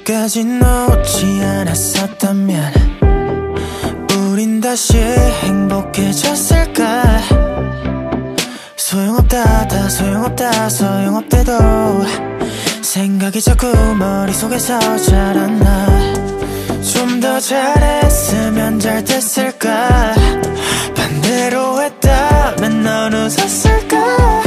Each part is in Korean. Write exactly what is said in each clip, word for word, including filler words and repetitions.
끝까지 놓지 않았었다면 우린 다시 행복해졌을까. 소용없다 다 소용없다 소용없대도 생각이 자꾸 머릿속에서 자라나. 좀 더 잘했으면 잘 됐을까. 반대로 했다면 넌 웃었을까.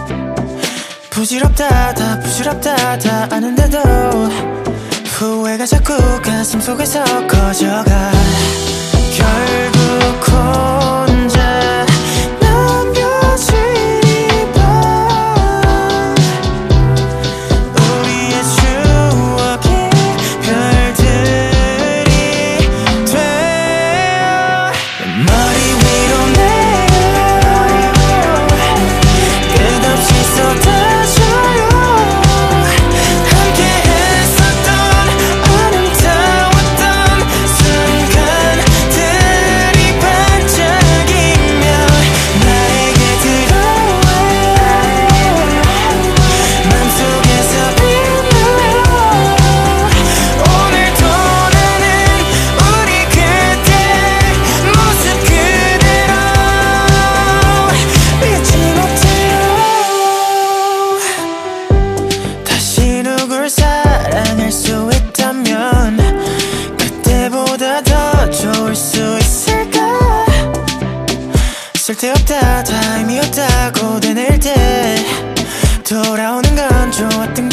부질없다 다 부질없다 다 아는데도 후회가 자꾸 가슴속에서 커져가. 결국 혼자 남겨진 밤 우리의 추억이 별들이 되어 머리 위로 내려 끝없이 쏟아져요. 함께 했었던 아름다웠던 순간들이 반짝이며 나에게 들어와 맘속에서 빛나요. 오늘도 나는 우리 그때 모습 그대로 잊지 못해요. 다시 누굴 사랑할 수 있다면 그때보다 더 좋을 수 있을까. 쓸데없다 다 의미 없다고 되뇌일 때 돌아오는 건 좋았던